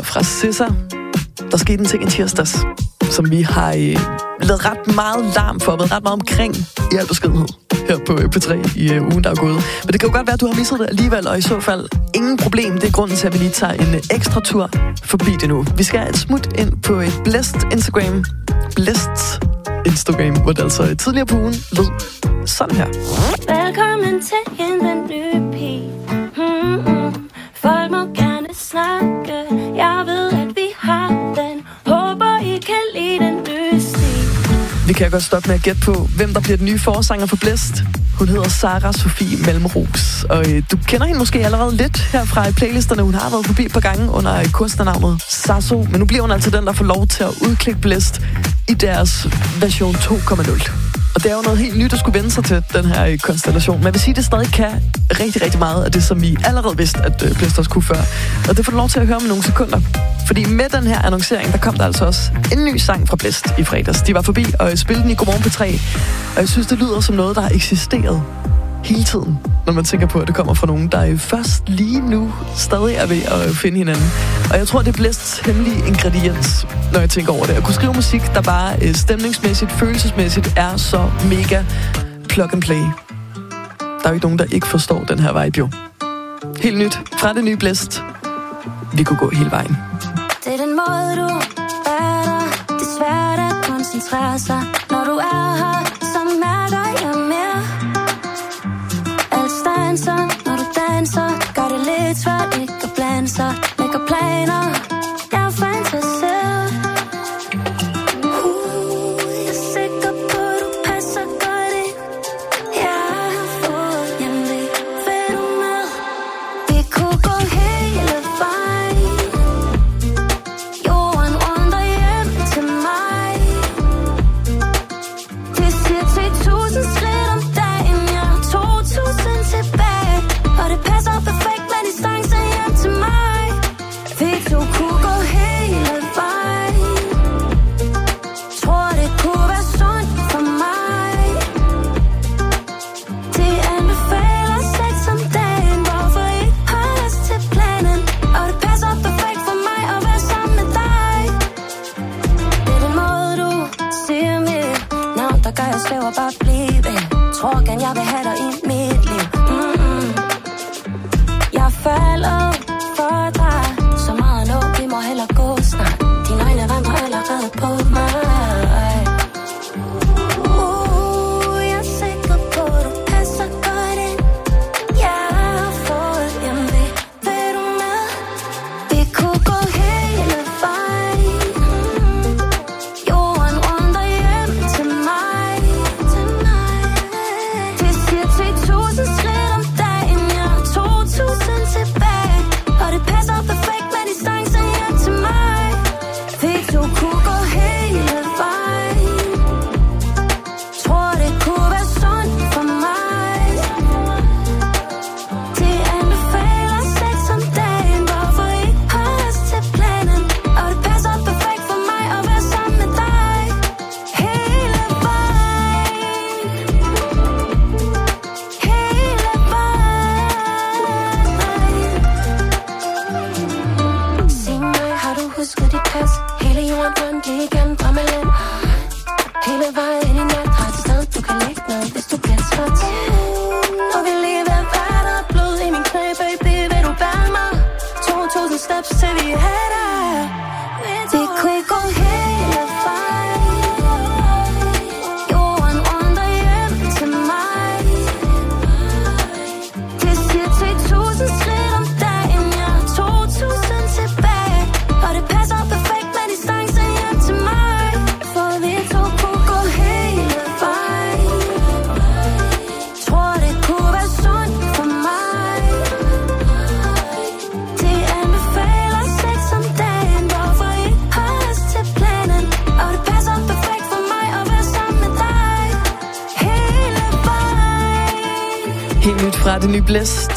her fra SZA. Der skete en ting i tirsdags, som vi har lavet ret meget larm for, været ret meget omkring i al beskedenhed her på P3 i ugen, der er gået. Men det kan jo godt være, at du har misset det alligevel, og i så fald ingen problem. Det er grunden til, at vi lige tager en ekstra tur forbi det nu. Vi skal et smut ind på et Blæst Instagram, hvor det altså tidligere på ugen lød sådan her. Velkommen til den nye pige. Folk må gerne snakke. Jeg ved, at vi har den. Håber, I kan lide den nye stil. Vi kan godt stoppe med at gætte på, hvem der bliver den nye forsanger for Blæst. Hun hedder Sara Sofie Malmros, og du kender hende måske allerede lidt her fra playlisterne. Hun har været forbi et par gange under kunstnernavnet Sasso, men nu bliver hun altså den, der får lov til at udklikke Blæst i deres version 2.0. Og det er jo noget helt nyt at skulle vende sig til, den her konstellation. Men jeg vil sige, at det stadig kan rigtig, rigtig meget af det, som vi allerede vidste, at Blæst også kunne før. Og det får du lov til at høre om nogle sekunder. Fordi med den her annoncering, der kom der altså også en ny sang fra Blæst i fredags. De var forbi og spillede den i Godmorgen P3. Og jeg synes, det lyder som noget, der har eksisteret hele tiden, når man tænker på, at det kommer fra nogen, der først lige nu stadig er ved at finde hinanden. Og jeg tror, det er Blæsts hemmelige ingrediens, når jeg tænker over det. At kunne skrive musik, der bare stemningsmæssigt, følelsesmæssigt er så mega plug and play. Der er jo ikke nogen, der ikke forstår den her vibe, jo. Helt nyt fra det nye Blæst. Vi kunne gå hele vejen. Det er den måde, du er der. Det er svært at koncentrere sig, når du er her, så mærker jeg mere. Alt stanser, når du danser. Gør det lidt svært ikke at blande sig. Lægger planer, jeg er fantaseret. Jeg er sikker på, du passer godt ind. Jeg har fået hjemlig. Vil du med? Vi kunne gå hele vejen. Jorden rundt og hjem til mig. Det siger 10.000 skridt om dagen. Jeg har 2.000 tilbage. Og det passer perfekt med distance hjem til mig. Vi to kunne gå hele vejen. Tror det kunne være sundt for mig. De anbefaler sex om dagen. Hvorfor ikke holde os til planen? Og det passer perfekt for mig at være sammen med dig. Det er den måde du siger mit navn, der gør jeg svæver bare blive. Tror gerne jeg vil have dig i mit liv. Jeg falder for dig. Så meget nu, vi må hellere gå snart. Dine øjne vandrer allerede på mig. Jeg er sikker på, du passer godt ind. Jeg har fået hjemlig. Vil du med? Vi kunne gå hele vejen. Jorden rundt og hjem til mig. Det siger 10.000 skridt om dagen. Jeg har 2.000 tilbage. Og det passer perfekt med distance hjem til mig. Vi to kunne gå hele vejen. Tror det kunne være sundt for mig. De anbefaler sex om dagen. Hvorfor ikke holde os til planen? Og det passer perfekt for mig at være sammen med dig. Hele vejen. Hele vejen. Sig mig, har du husket dit pas? Hele jorden rundt igen, drømmeland. Hele vejen ind i nat, har et sted, du kan lægge ned, hvis du bliver træt. Og vil lige være værd og blod i min knæ, baby, vil du bære mig? 2.000 steps til vi er der. Vi kunne ikke gå hele vejen. Jorden rundt og hjem til mig. Det siger 10.000 skridt om dagen. Jeg har 2.000 tilbage. Og det passer perfekt med distance hjem til mig. For vi to kunne gå hele vejen. Tror det kunne være sundt for mig. De anbefaler sex om dagen. Hvorfor ikke holde os til planen? Og det passer perfekt for mig at være sammen med dig. Hele vejen. Helt nyt fra det nye Blæst.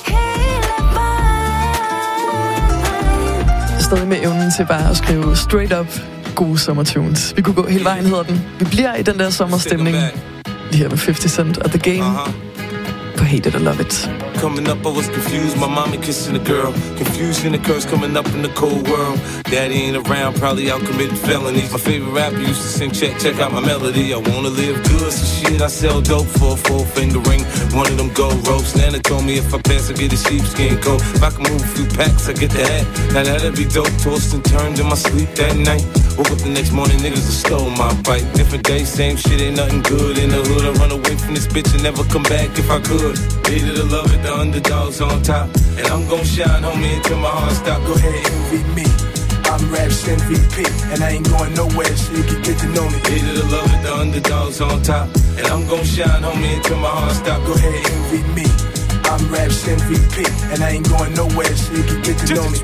Stadig med evnen til bare at skrive straight up gode sommertunes. Vi kunne gå hele vejen, hedder den. Vi bliver i den der sommerstemning. Lige her med 50 Cent og The Game på Hate It or Love It. coming up, I was confused. My mommy kissing a girl. Confusion occurs coming up in the cold world. Daddy ain't around, probably out committing felonies. My favorite rapper used to sing, check out my melody. I wanna live good, so shit, I sell dope for a 4-finger ring. One of them gold ropes. Nana told me if I pass, I get a sheepskin coat. If I can move a few packs, I get the hat. Now that'd be dope. Tossed and turned in my sleep that night. Woke up the next morning, niggas have stole my bike. Different day, same shit, ain't nothing good. In the hood, I run away from this bitch and never come back if I could. Hate it or love it, the underdog's on top. And I'm gon' shine, homie, until my heart stop. Go ahead, envy me. I'm Raps MVP, and I ain't going nowhere, so you can get to know me. Hate it or love it, the underdog's on top. And I'm gon' shine, homie, until my heart stop. Go ahead, envy me. I'm Raps MVP, and I ain't going nowhere, so you can get to know me.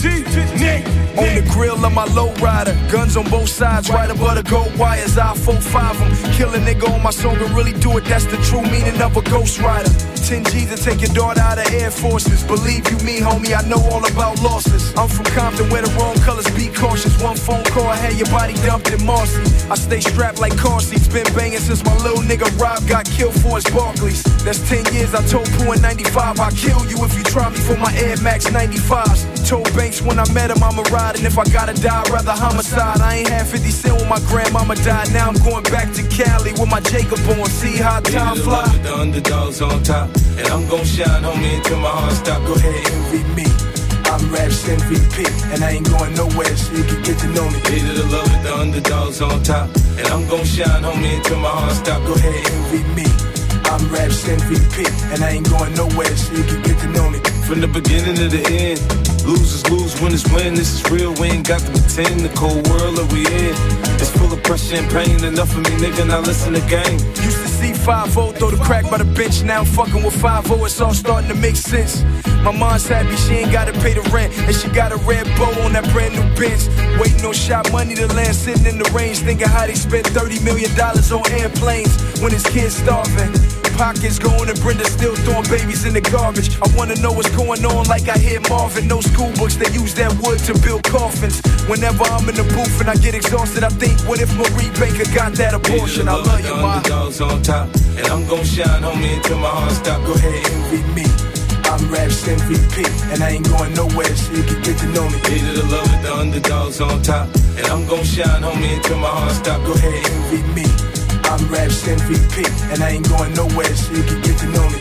On the grill of my lowrider, guns on both sides, right above the gold wires. I 4-5 them, kill a nigga on my song and really do it. That's the true meaning of a ghost rider. 10 G's to take your daughter out of Air Forces. Believe you me, homie, I know all about losses. I'm from Compton where the wrong colors, be cautious. One phone call, I had your body dumped in Marcy. I stay strapped like car seats, been banging since my little nigga Rob got killed for his Barclays. That's 10 years, I told Pooh in 95, I'll kill you if you try me for my Air Max 95s. Told Banks when I met him I'ma ride, and if I gotta die, I'd rather homicide. I ain't had 50 cent when my grandmama died. Now I'm going back to Cali with my Jacob on. See how time fly. The underdog's on top, and I'm gon' shine, homie, until my heart stop. Go ahead, envy me. I'm Raps MVP, and I ain't going nowhere, so you can get to know me. Hate it or love it, the underdog's on top, and I'm gon' shine, homie, until my heart stop. Go ahead, envy me. I'm Raps MVP, and I ain't going nowhere, so you can get to know me. From the beginning to the end, losers lose, winners win. This is real, we ain't got to pretend. The cold world that we in, it's full of pressure and pain. Enough of me, nigga, now listen to game. Used to see 5-0, throw the crack by the bench. Now I'm fucking with 5-0, it's all starting to make sense. My mom's happy, she ain't gotta pay the rent, and she got a red bow on that brand new Benz. Waiting on shot money to land, sitting in the range, thinking how they spent $30 million on airplanes when his kids starving. Pockets going and Brenda still throwing babies in the garbage. I wanna know what's going on like I hear Marvin. No school books, they use that wood to build coffins. Whenever I'm in the booth and I get exhausted, I think, what if Marie Baker got that abortion? I love you, ma. Underdogs on top, and I'm gon' shine, homie, until my heart stop. Go ahead, envy me. I'm Raps MVP, and I ain't going nowhere, so you can get to know me. Hate it or love it, the underdog's on top, and I'm gon' shine, homie, until my heart stop. Go ahead, envy me. I'm Raps MVP, and I ain't going nowhere, so you can get to know me.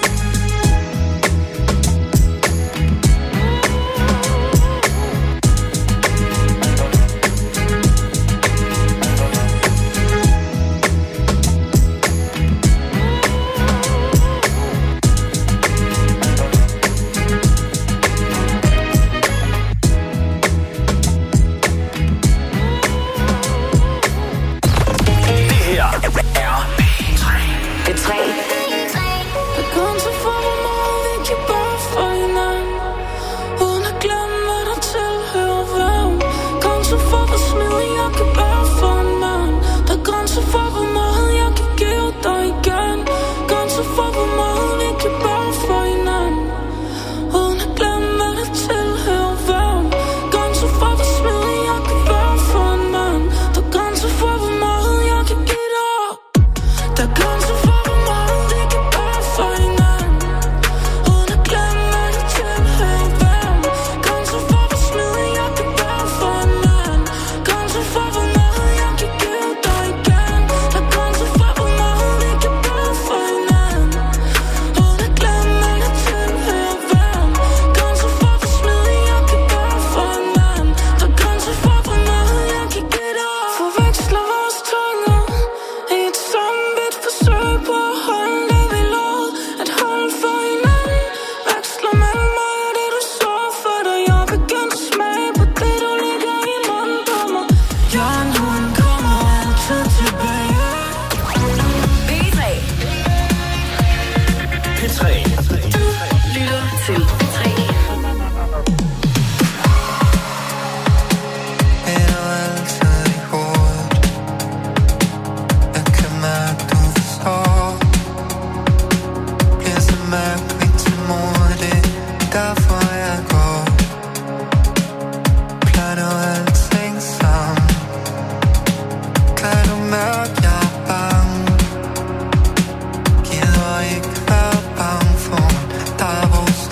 Gider ikke være bange for, der er vores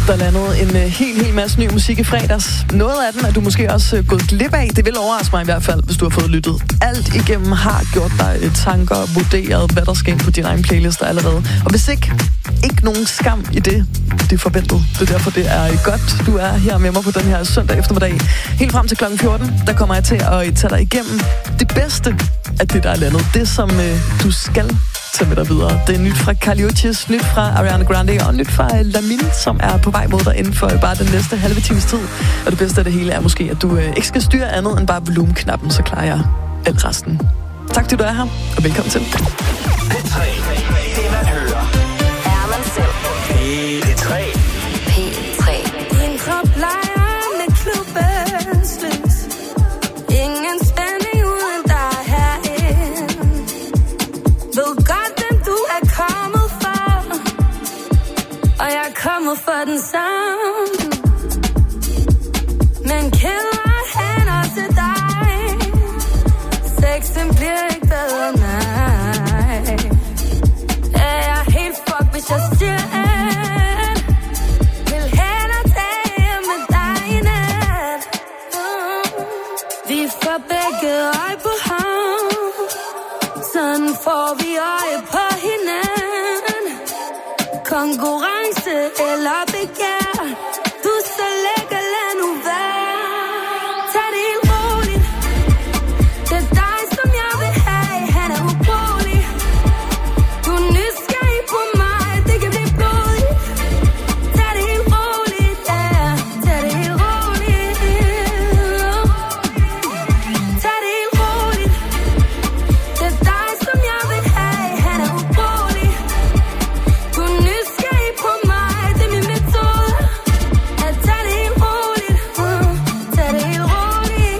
Der landede en helt masse ny musik i fredags. Noget af den er du måske også gået glip af. Det vil overraske mig i hvert fald, hvis du har fået lyttet. Alt igennem har gjort dig tanker, vurderet, hvad der skal ind på din egen playlister allerede. Og hvis ikke nogen skam i det er forventet. Det er derfor, det er godt, du er her med mig på den her søndag eftermiddag. Helt frem til kl. 14, der kommer jeg til at tage dig igennem det bedste af det, der er landet. Det, som du skal tage med dig videre. Det er nyt fra Kali Uchis, nyt fra Ariana Grande og nyt fra Lamin, som er på vej mod dig inden for bare den næste halve times tid. Og det bedste af det hele er måske, at du ikke skal styre andet end bare volumenknappen, så klarer jeg alt resten. Tak fordi du er her, og velkommen til. P3. Det man hører. Er man selv. P3. P3. Din krop leger med klubbens lys. Ingen spænding uden dig herinde. Ved godt, hvem du er kommet for. Og jeg er kommet for den samme. Men kender hænder til dig. Sexen bliver ikke bedre, nej. Jeg er helt fucked, hvis jeg siger at vil hellere tage med dig i nat. Vi får begge øje på ham. Sådan får vi øje på hinanden. Konkurrence eller begær. Du er så lækker, lad nu være. Tag det helt roligt. Det er dig, som jeg vil have. Han er ubrugelig. Du er nysgerrig på mig. Det kan blive blodigt. Tag det helt roligt, ja. Tag det helt roligt. Tag det helt roligt. Det er dig, som jeg vil have. Han er ubrugelig. Du er nysgerrig på mig. Det er min metode. At tage det helt roligt. Tag det helt roligt.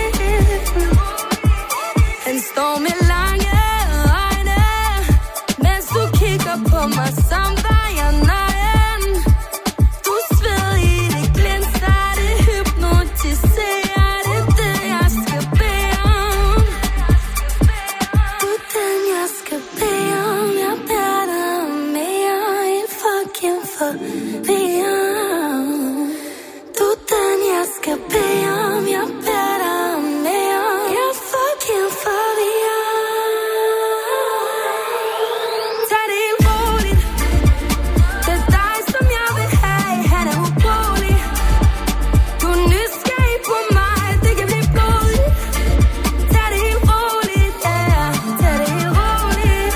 Han står med lange øjne, mens du kigger på mig, som var jeg nøgen. Du sved i det, glinser det, hypnotiserer det, det jeg skal bede om. Du er den jeg skal bede om, jeg beder dig om mere, en fucking forvirring. Du er den jeg skal bede om, jeg beder dig om mere, jeg er fucking forvirring. Tag det helt roligt. Det er dig, som jeg vil have. Han er ubrugelig. Du er nysgerrig på mig. Det kan blive blodigt. Tag det helt roligt, ja. Tag det helt roligt.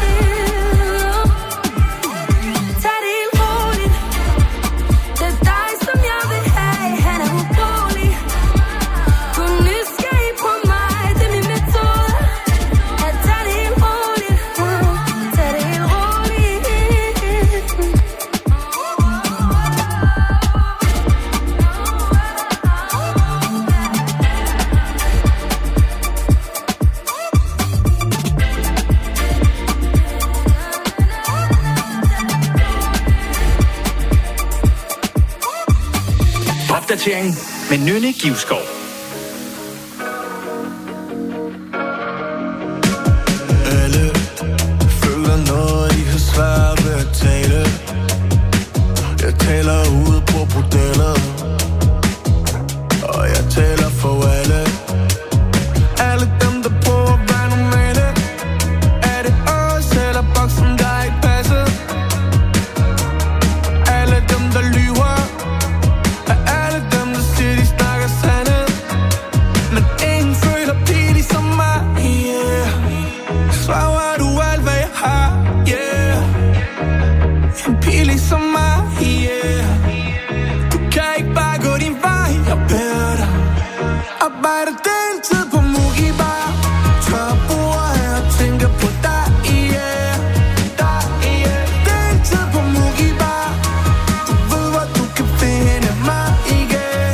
Tag det helt roligt. Det er dig, som jeg vil have. Han er ubrugelig. Du er nysgerrig på mig. Det er min metode. At tage det helt roligt. Tag det helt roligt. Opdatering med Nynne Givskov. Alle føler noget, I har svært ved at tale. Jeg taler ud på bordellet, og jeg taler for alle. Alle dem, der prøver at være normale. Er det os eller boksen, der ikke passer? Alle dem, der lyver. Alle dem, der siger, de snakker sandhed. Men ingen føler pige som mig, yeah. Svarer du alt, hvad jeg har, yeah. En pige ligesom mig, yeah. Du kan ikke bare gå din vej, jeg beder dig. Arbejder deltid på Mugi Bar. Tør bord her og tænker på dig, yeah. Deltid på Mugi Bar. Du ved, hvor du kan finde mig igen.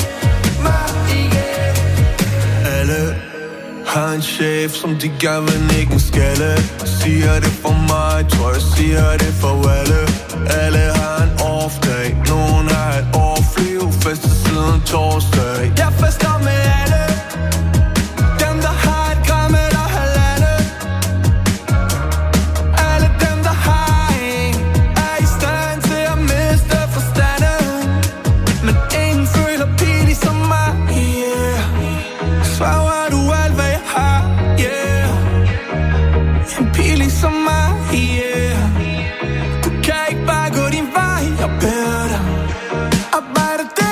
Alle har en chef, som de gerne vil nikke en skalle. Siger det for mig, tror jeg siger det for alle. Alle har en off-dag, nogen har et off-liv. Fester siden torsdag. Jeg fester med alle. Dem, der har et gram eller halvandet. Alle dem, der har en, er i stand til at miste forstanden. er det